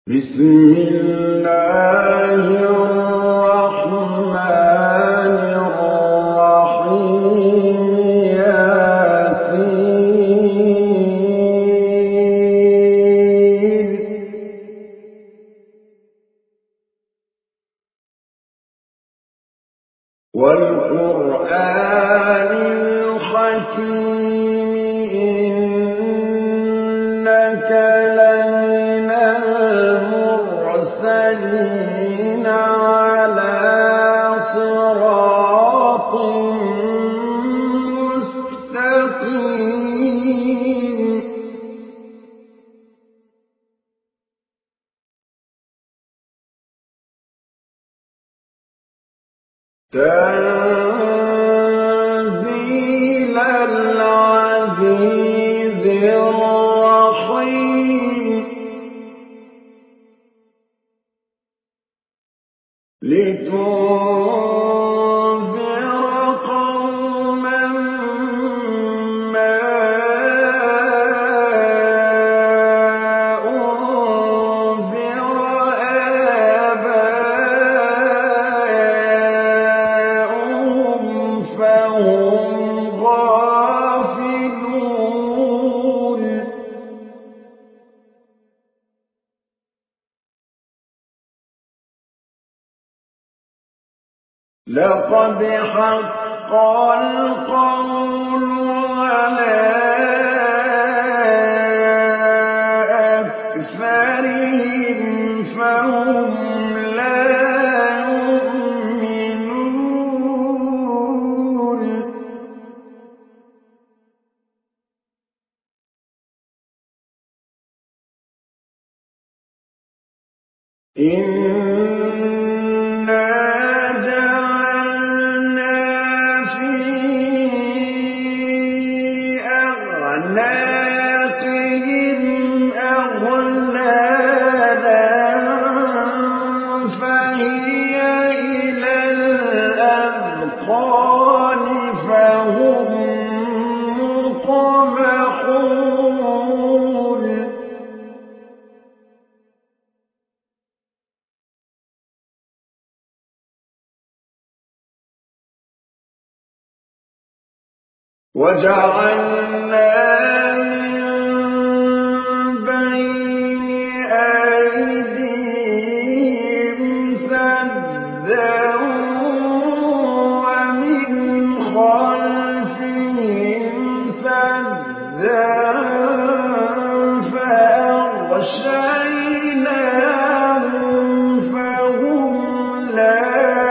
بسم الله الرحمن الرحيم ياسين والقرآن الحكيم إنك لمن المرسلين على صراط مستقيم تنزيل العزيز الرحيم لتنذر قوما ما أنذر آباؤهم فهم غافلون لقد حق القول على أكثرهم فهم لا يؤمنون إنا جعلنا في أعناقهم أغلالا فهي إلى الأذقان فهم مقمحون وجعلنا من بين أيديهم سدا ومن خلفهم سدا فأغشيناهم فهم لا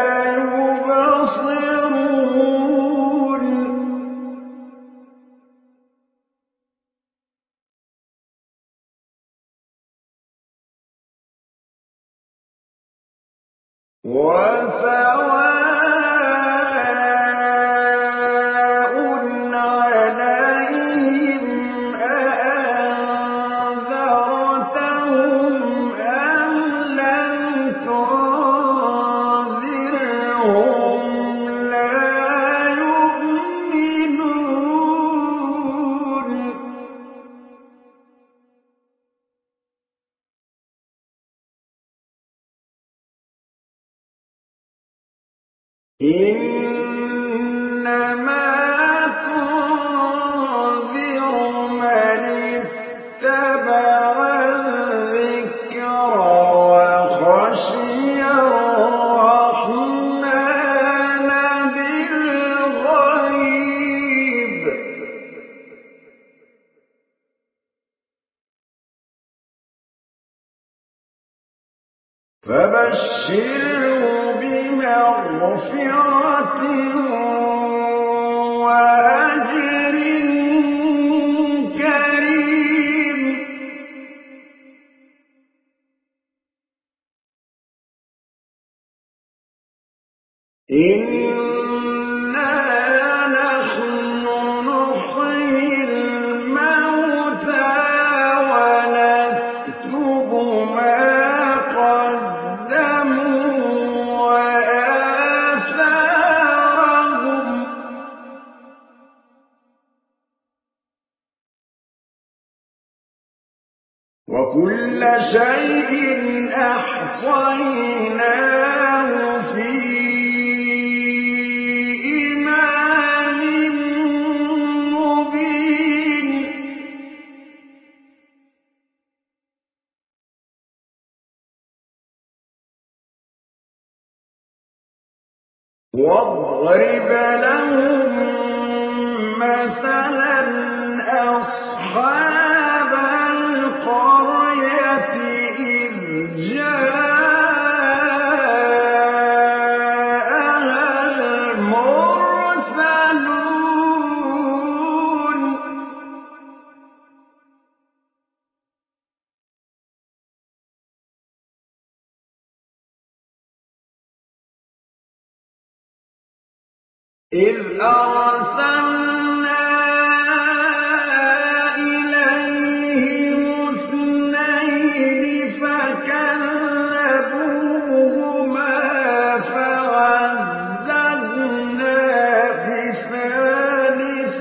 يبصرون وسواء عليهم أأنذرتهم أم لم تنذرهم لا يؤمنون إنما تنذر من اتبع الذكر وخشي الرحمن بالغيب فبشره بمغفرة وأجر كريم إنا نحن نحيي الموتى ونكتب ما قدموا وآثارهم وكل شيء أحصيناه في إمام مبين واضرب لهم مثلا أصحاب القرية إذ جاءها المرسلون إذ أرسلنا إليهم اثنين فكذبوهما فعززنا بثالث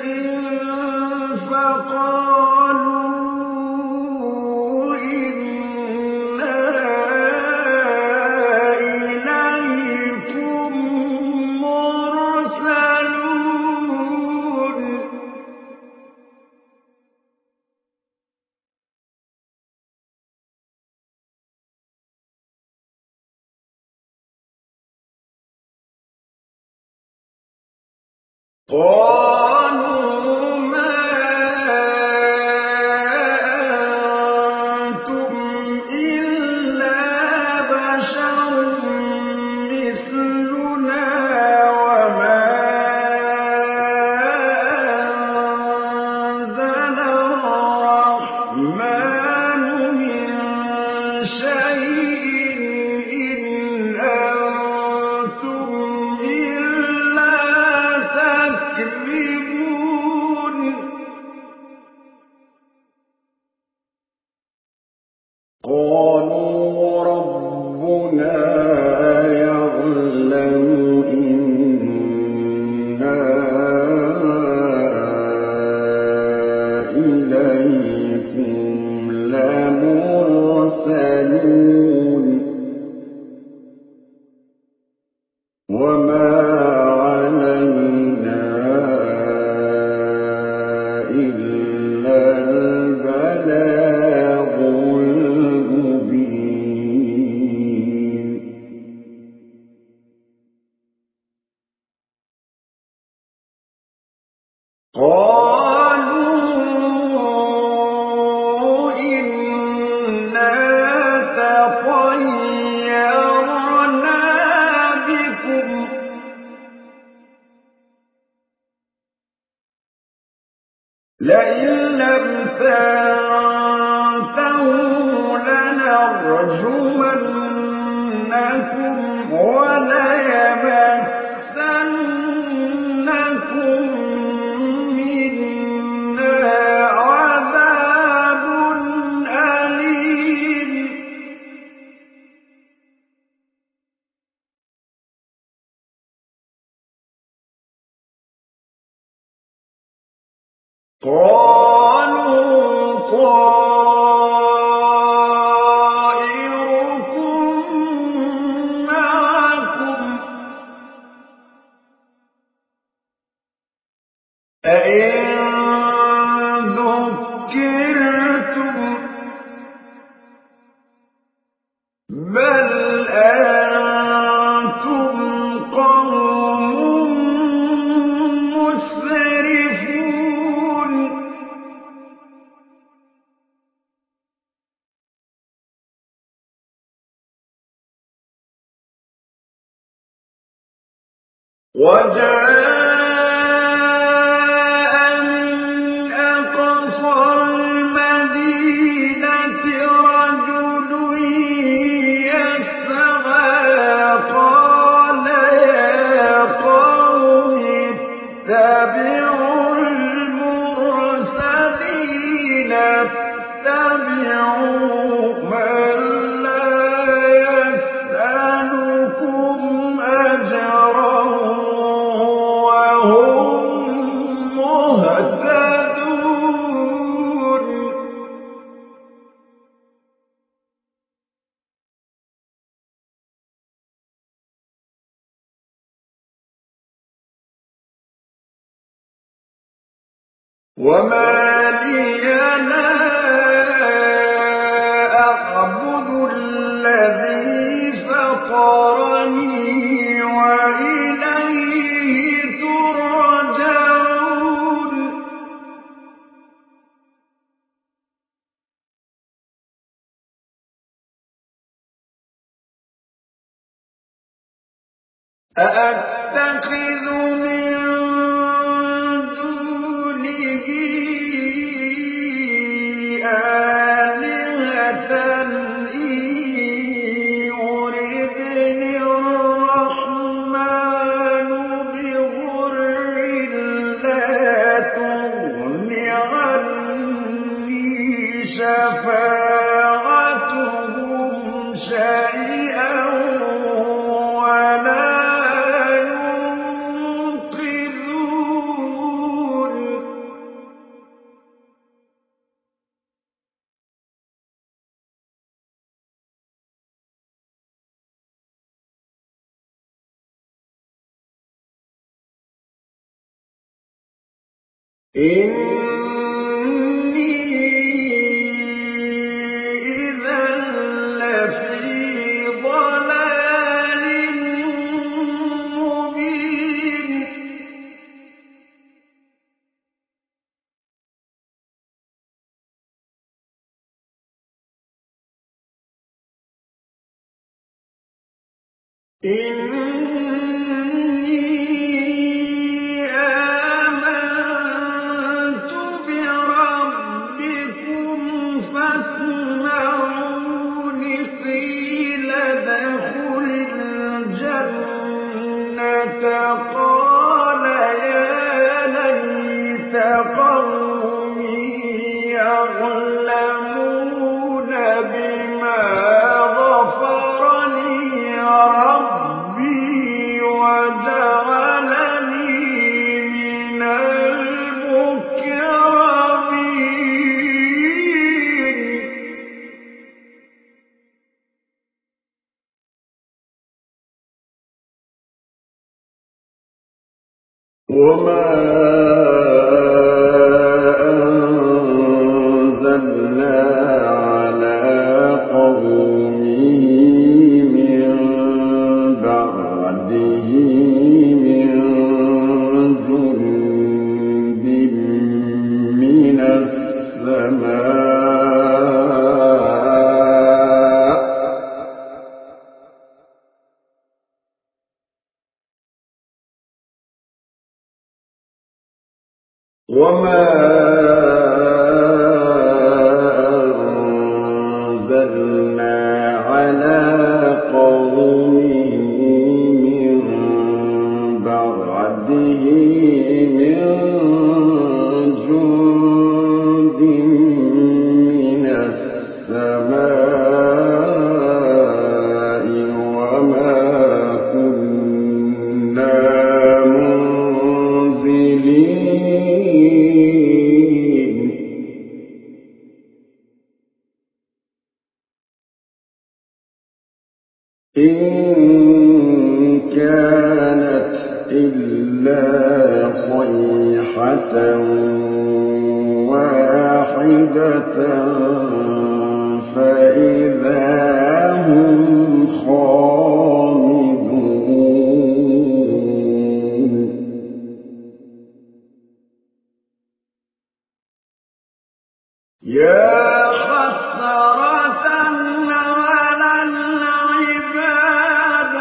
فقالوا إنا إليكم مرسلون قالوا ما أنتم إلا بشر مثلنا وما أنزل الرحمن من شيء إن أنتم إلا تكذبون قالوا ربنا يعلم إنا إليكم لمرسلون وما علينا إلا البلاغ المبين قالوا إنا تطيرنا بكم لئن لم تنتهوا لنرجمنكم وليمسنكم منا عذاب أليم قالوا طائركم معكم أئن ذكرتم بل أنتم قوم مسرفون وجاء من أقصى المدينة رجل يسعى قال يا قوم اتبعوا المرسلين اتبعوا من لا يسألكم أجرا وما لي لا أعبد الذي فطرني وإليه ترجعون أأتخذ من دونه آلهة إن يردني الرحمن بضر لا تغن عني شفاعتهم شيئا ولا ينقذون إني إذا لفي ضلال مبين إني آمنت بربكم فاسمعون قيل ادخل الجنة قال يا ليت قومي يعلمون بما غفر لي ربي وجعلني من المكرمين وما أنزلنا على قومه من بعده من جند من السماء وما أنزلنا على قومه من بعده من جند من السماء وما كنا منزلين إن كانت إلا صيحة واحدة فإذا هم خامدون يا حسرة على العباد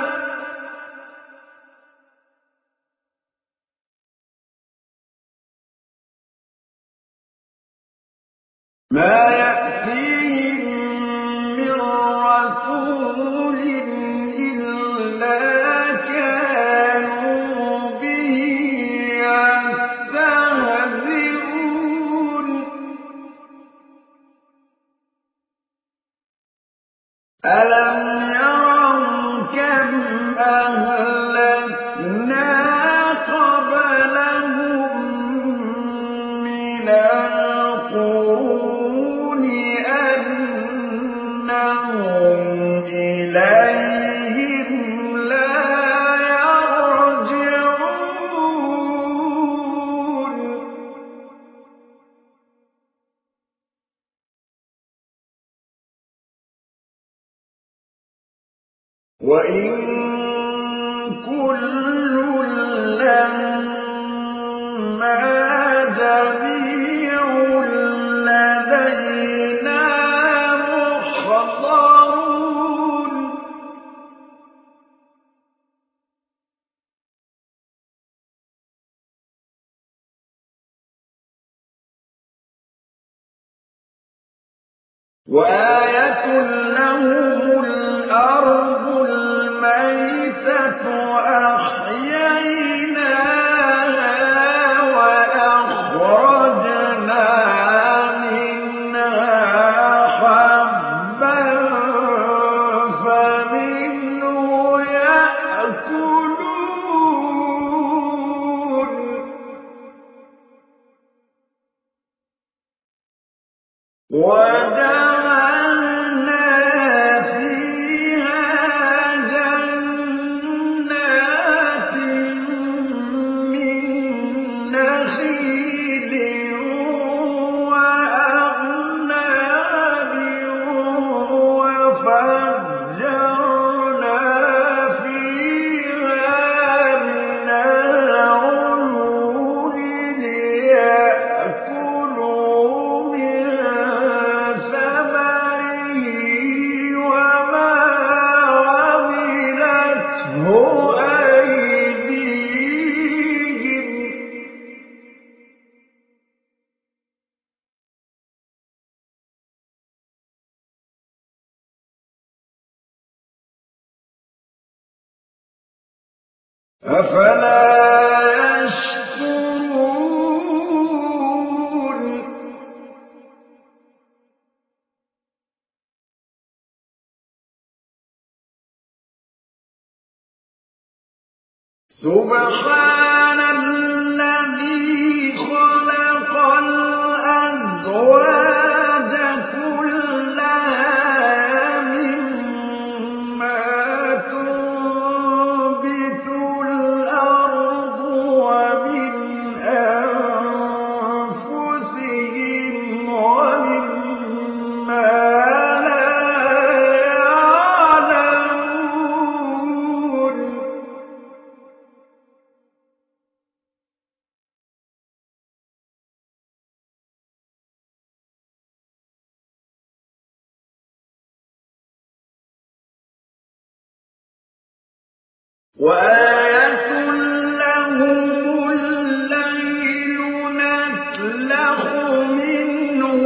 ما يأتيهم من رسول إلا كانوا به يستهزئون ألم يروا كم أهلكنا قبلهم من القرون أنهم إليهم لا يرجعون وإن كل لما جميع لدينا محضرون وآية لهم الأرض الميتة أحييناها وأخرجنا منها حبا فمنه يأكلون وجعلنا فيها جنات من نخيل وأعناب وفجرنا فيها من العيون ليأكلوا من ثمره وما عملته أيديهم أفلا يشكرون سبحان الذي خلق الأزواج كلها مما تنبت الأرض ومن أنفسهم ومما لا يعلمون وآية لهم الليل نسلخ منه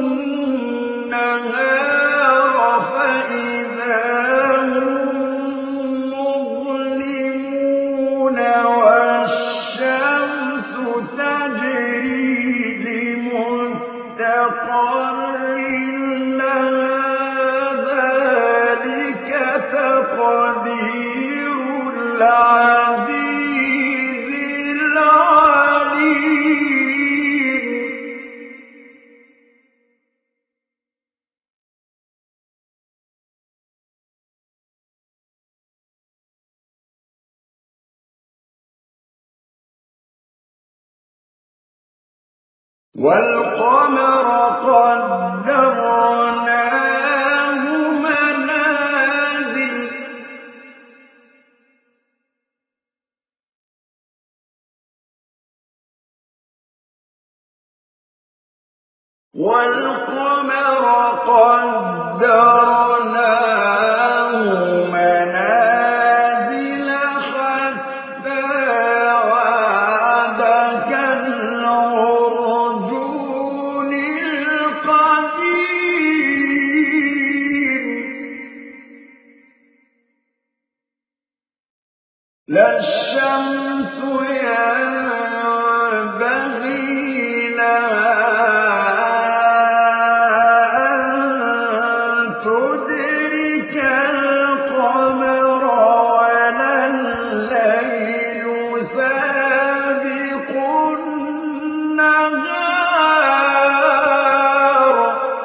النهار فإذا هم مظلمون والشمس تجري لمستقر لها ذلك تقدير العزيز العليم والقمر قدرناه منازل والقمر قدرناه منازل حتى عاد كالعرجون القديم لا الشمس ينبغي لها أن تدرك القمر ولا الليل سابق النهار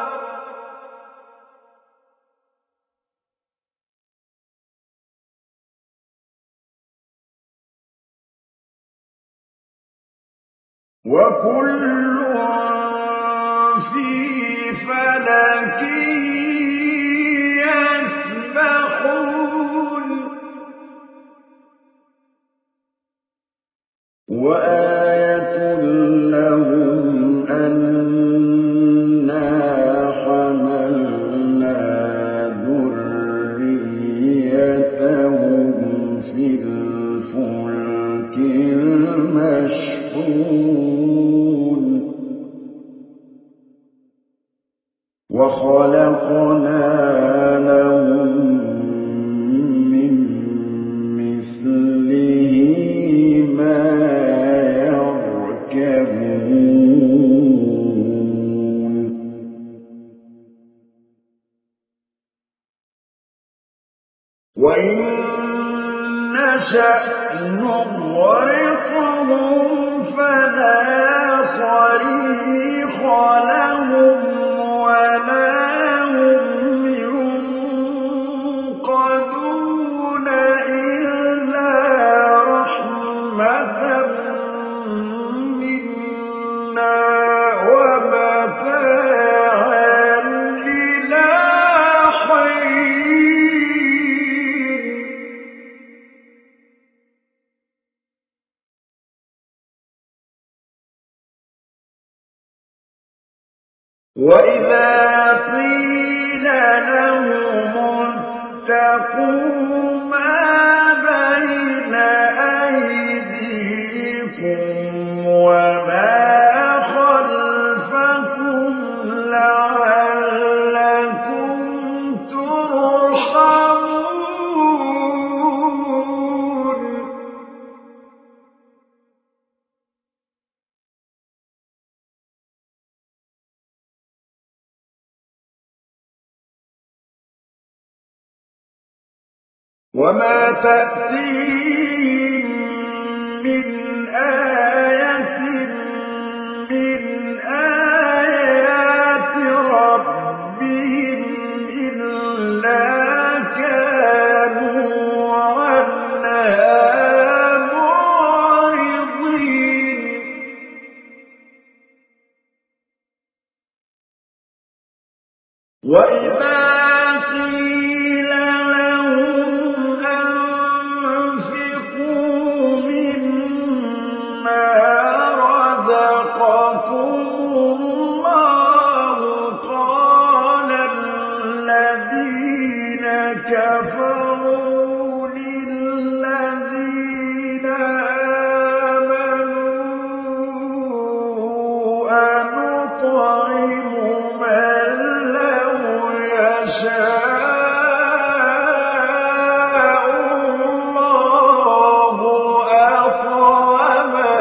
وكل في فلك يسبحون وآية لهم أنا حملنا ذريتهم في الفلك المشحون وخلقنا لهم من مثله ما يركبون وإن نشأ نغرقهم فلا صريخ لهم ولا هم ينقذون إلا رحمة منا ومتاعا إلى حين وإذا قيل لهم اتقوا ما بين أيديكم وما خلفكم لعلكم ترحمون وما تأتيهم من آية من آيات ربهم إلا كانوا عنها معرضين وإذا قيل لهم أنفقوا مما رزقكم الله قال الذين كفروا للذين آمنوا أنطعم من لو يشاء الله أطعمه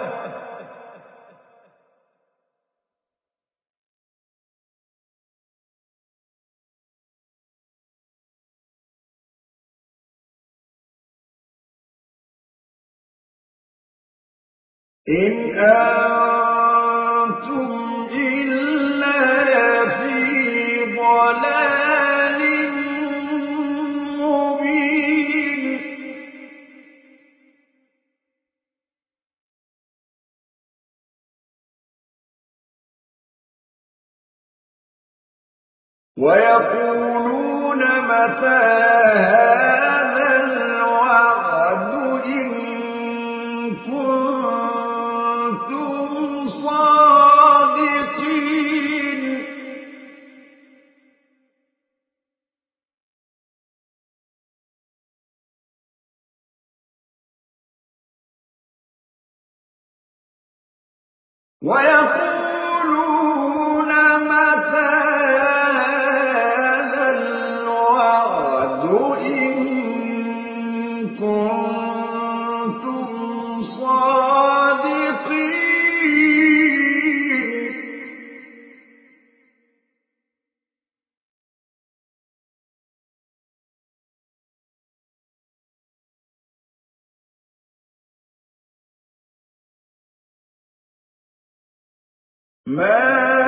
إن أنتم إلا في ضلال مبين ويقولون متى هذا الوعد إن كنتم صادقين ويقولون متى هذا الوعد إن كنتم صادقين ما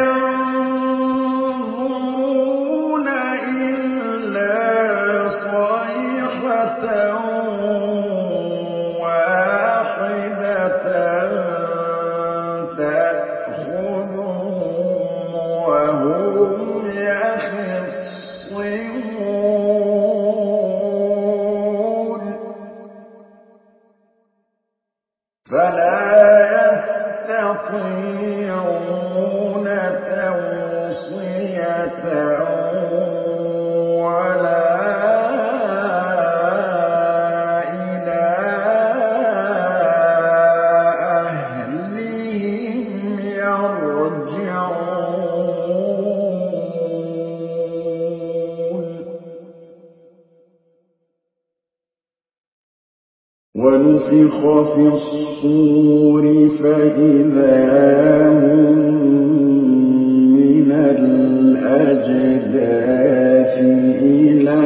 ينظرون إلا صيحة واحدة تأخذهم وهم يخصمون ونفخ في الصور فإذا هم من الأجداث إلى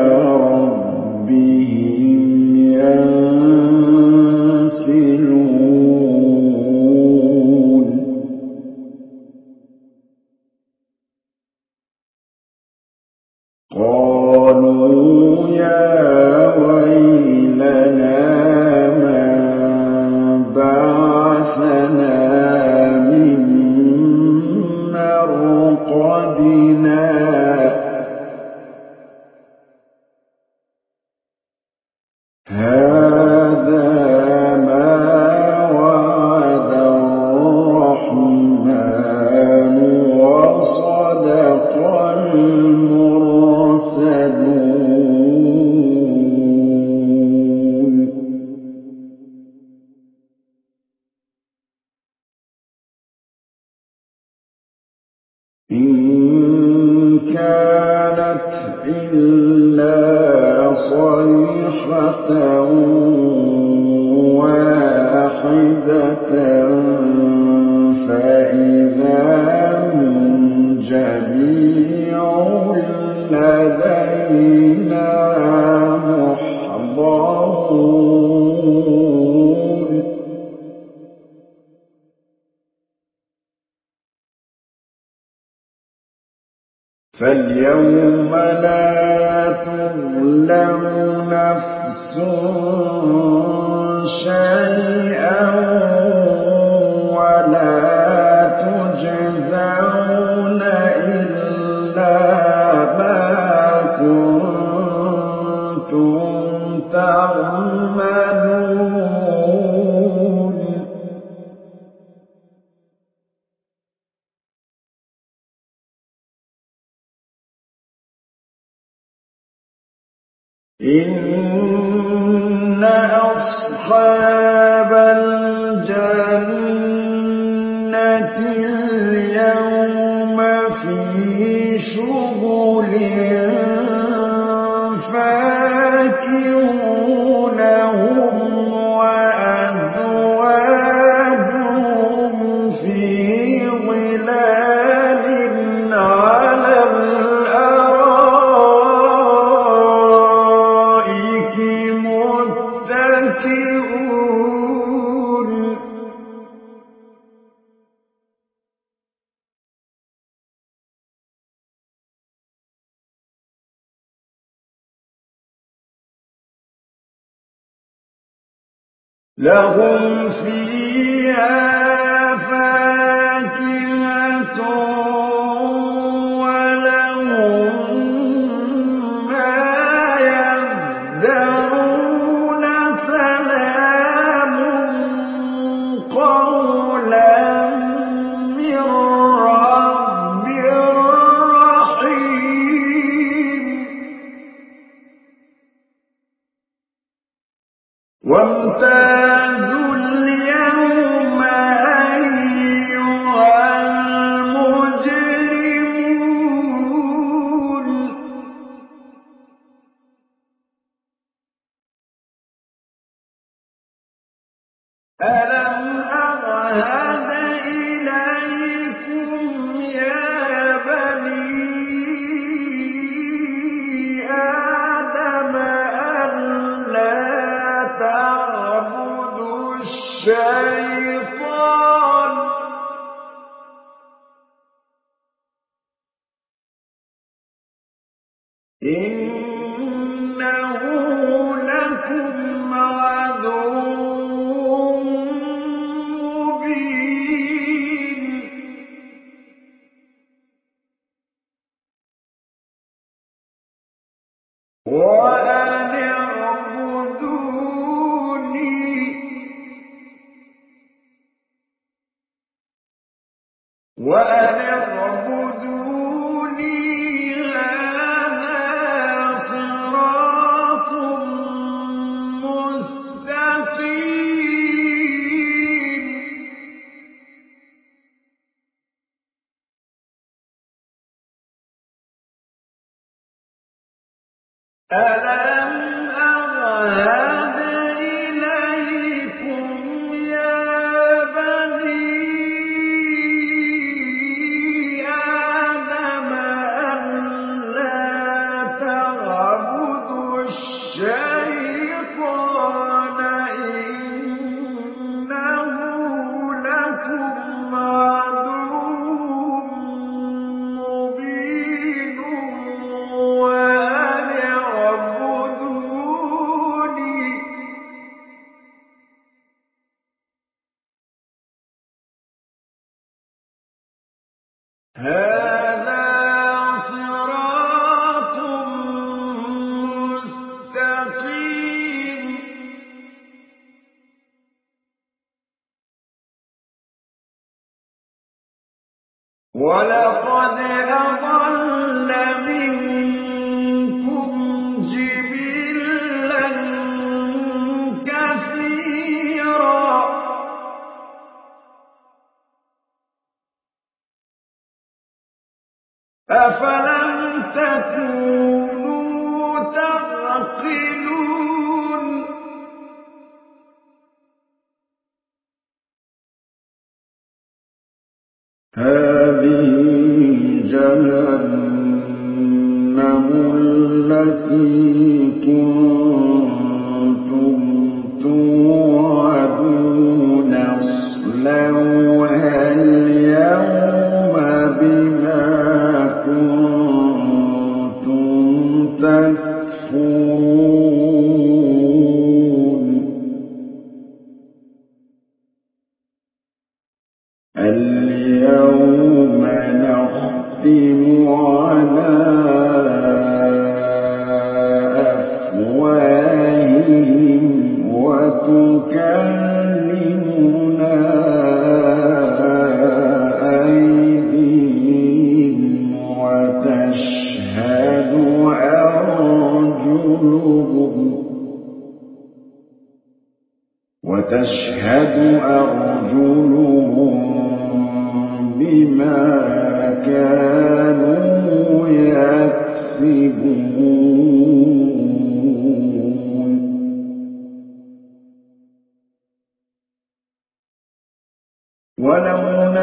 ربهم ينسلون قالوا يا ويلنا من بعثنا من مرقدنا هذا ما وعد الرحمن وصدق المرسلون إن كانت إلا صيحة واحدة فإذا هم جميع لدينا محضرون فاليوم لا تظلم نفس شيئا ولا تجزون إلا ما كنتم تعملون إن أصحاب الجنة اليوم في شغل فاكهون هم وأزواجهم في ظلال على الأرائك متكئون لهم فيها فاكهة ولهم ما يدعون سلام قولا من رب رحيم وامتازوا اليوم أيها المجرمون ألم أعهد إليكم يا بني آدم ألا تعبدوا الشيطان إنه لكم عدو مبين وأن اعبدوني هذا صراط مستقيم ألم أعهد إليكم وَلَقَدْ أَضَلَّ مِنكُمْ جِبِلًّا كَثِيرًا ۖ أَفَلَمْ تَكُونُوا تَعْقِلُونَ هَٰذِهِ جَهَنَّمُ الَّتِي كُنتُمْ تُوعَدُونَ اصْلَوْهَا الْيَوْمَ بِمَا كُنتُمْ تَكْفُرُونَ الْيَوْمَ نَخْتِمُ عَلَىٰ أَفْوَاهِهِمْ وَتُكَلِّمُنَا أَيْدِيهِمْ وَتَشْهَدُ أَرْجُلُهُم بِمَا كَانُوا يَكْسِبُونَ وَلَوْ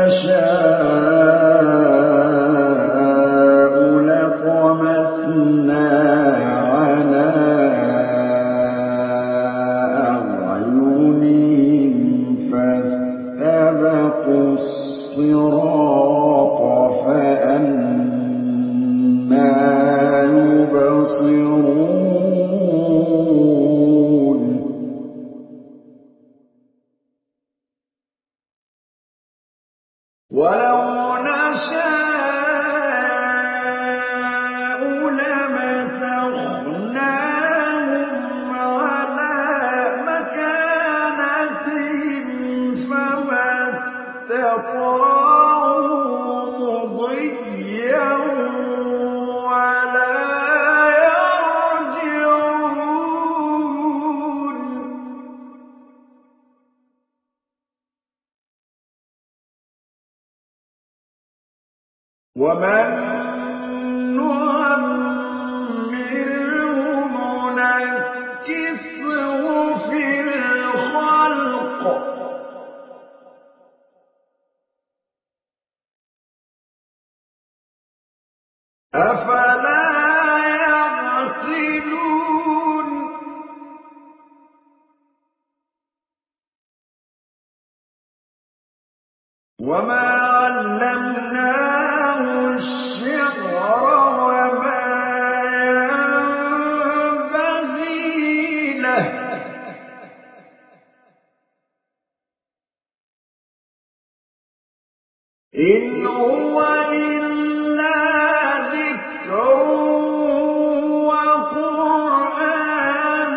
نَشَاءُ لَطَمَسْنَا عَلَىٰ أَعْيُنِهِمْ فَاسْتَبَقُوا الصِّرَاطَ فَأَنَّىٰ يُبْصِرُونَ وَلَوْ نَشَاءُ لَمَسَخْنَاهُمْ عَلَىٰ مَكَانَتِهِمْ فَمَا اسْتَطَاعُوا مُضِيًّا وَلَا يَرْجِعُونَ وَمَن نُّعَمِّرْهُ نُنَكِّسْهُ فِي الْخَلْقِ ۖ أَفَلَا يَعْقِلُونَ وَمَا عَلَّمْنَاهُ الشِّعْرَ وَمَا يَنبَغِي لَهُ ۚ إِنْ هُوَ إِلَّا ذِكْرٌ وَقُرْآنٌ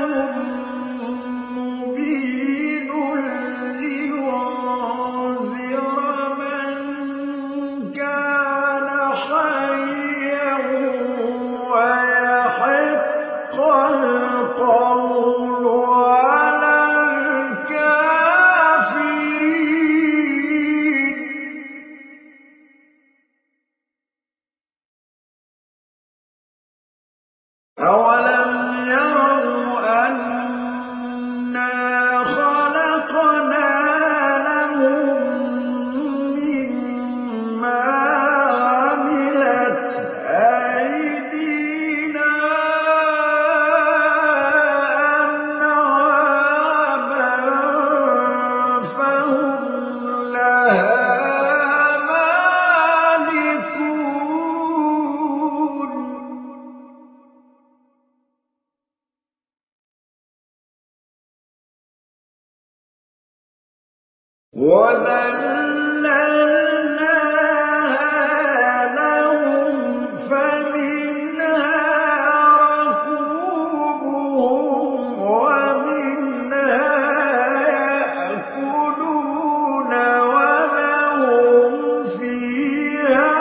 مُّبِينٌ لِّيُنذِرَ مَن كَانَ حَيًّا وَيَحِقَّ الْقَوْلُ عَلَى الْكَافِرِينَ أَوَلَمْ يَرَوْا أَنَّا خَلَقْنَا لَهُم مِّمَّا عَمِلَتْ أَيْدِينَا أَنْعَامًا فَهُمْ لَهَا مَالِكُونَ وَذَلَّلْنَاهَا لَهُمْ فَمِنْهَا رَكُوبُهُمْ وَمِنْهَا يَأْكُلُونَ وَلَهُمْ فِيهَا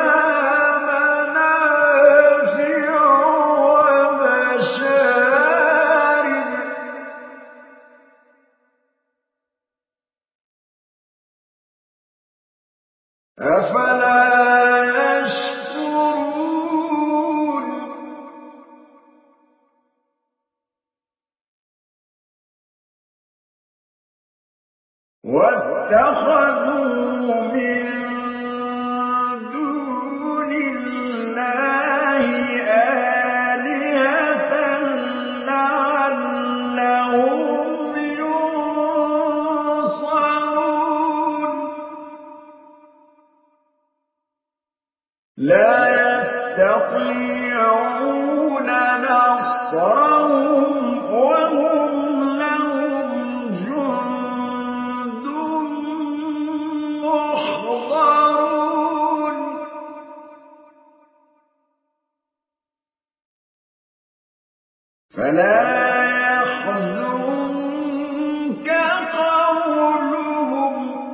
واتخذوا من دون الله آلهة لعلهم ينصرون لا يستطيعون نصرهم وهم لهم جند محضرون فلا يحزنك قولهم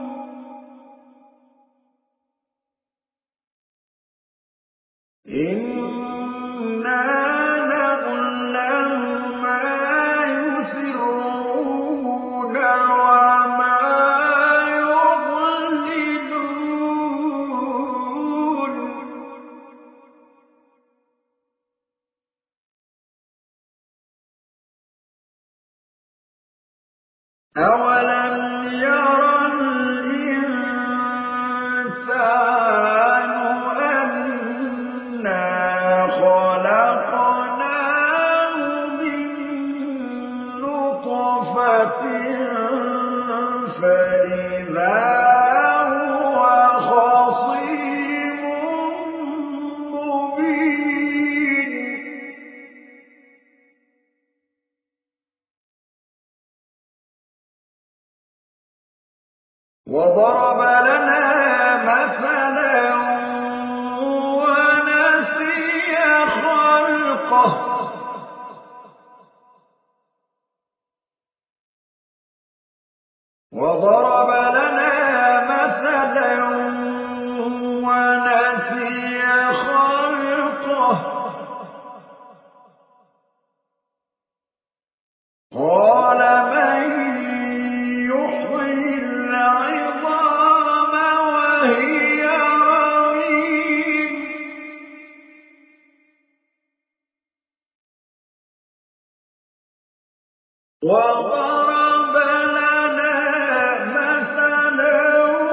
إنا نعلم ما يسرون وما يعلنون أولم ير الإنسان أنا خلقناه من نطفة فإذا هو خصيم مبين وضرب لنا مثلا ونسي خلقه وضرب لنا مثلا ونسي خلقه قال من يحيي العظام وهي رميم وضرب لنا مثلا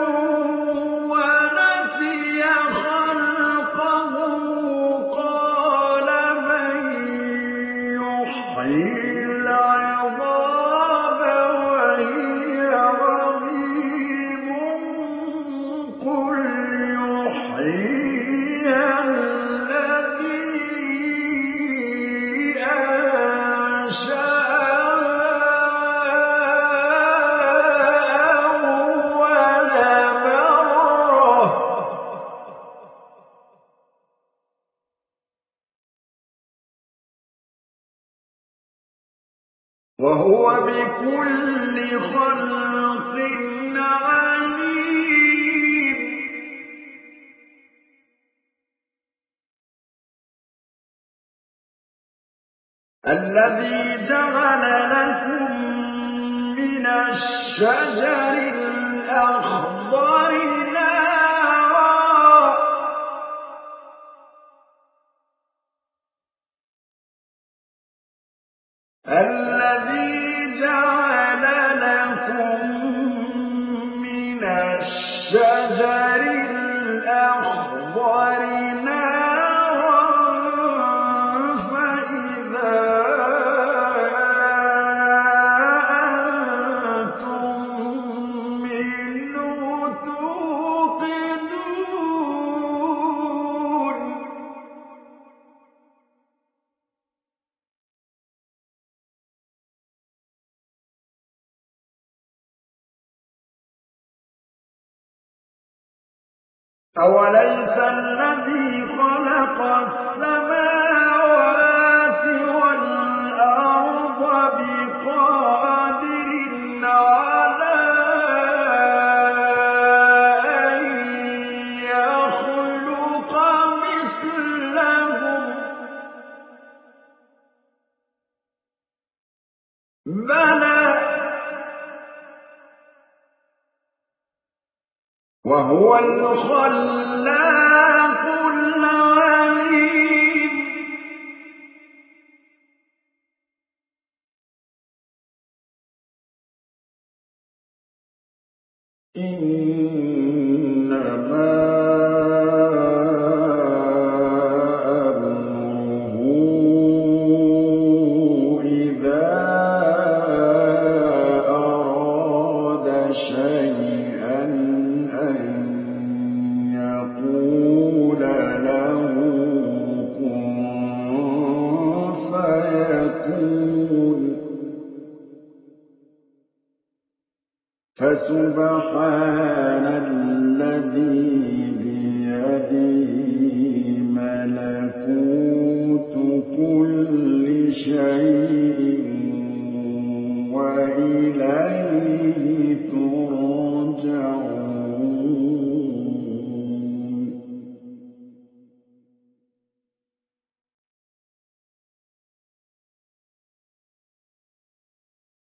ونسي خلقه قال من يحيي العظام وهي رميم قل يحييها الذي أنشأها أول مرة وهو بكل خلق عليم الذي جعل لكم من الشجر الأخضر نارا الذي جعل لكم من الشجر الأخضر نارا فإذا أنتم منه توقدون أوليس الذي خلق السماوات والأرض بقادر على أن يخلق مثلهم بلى وهو الخلاق العليم إِنَّمَا أَمْرُهُ إِذَا أَرَادَ شَيْئًا أَن يَقُولَ لَهُ كُن فَيَكُونُ فَسُبْحَانَ الَّذِي بِيَدِهِ مَلَكُوتُ كُلِّ